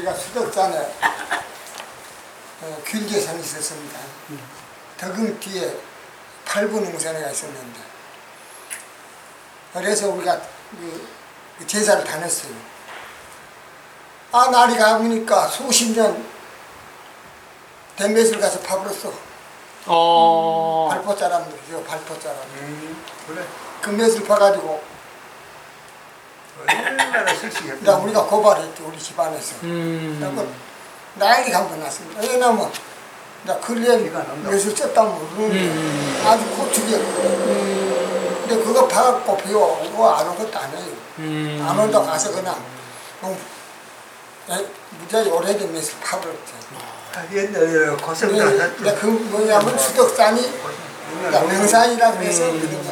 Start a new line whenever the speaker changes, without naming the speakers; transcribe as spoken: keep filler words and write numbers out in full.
우리가 수덕산에 어, 균제산이 있었습니다. 덕응 뒤에 팔부 능선회가 있었는데, 그래서 우리가 그, 그 제사를 다녔어요. 아, 날이 가보니까 수십 년 된 매실 가서 파버렸어.
어.
발포자람들이죠, 발포자람.
음, 그래.
그 매실 파가지고,
얼마나 씩씩했다.
나 우리가 고발했죠, 우리 집안에서.
음.
그리고 난리가 한번 났습니다. 왜냐면, 나 근래에 매실 쪘다면 모르는데,
음.
아주 고추기였거든.
음.
근데 그거 파갖고 비워, 안 온 것도 아니에요.
음.
안 온다고 가서 그냥, 뭐, 에, 무지하게 오래된 매실 파버렸죠.
아, 옛날에 고생도 안
근데,
했죠.
근데 그 뭐냐면 수덕산이 명산이라 그래서
음.
그런 거예요.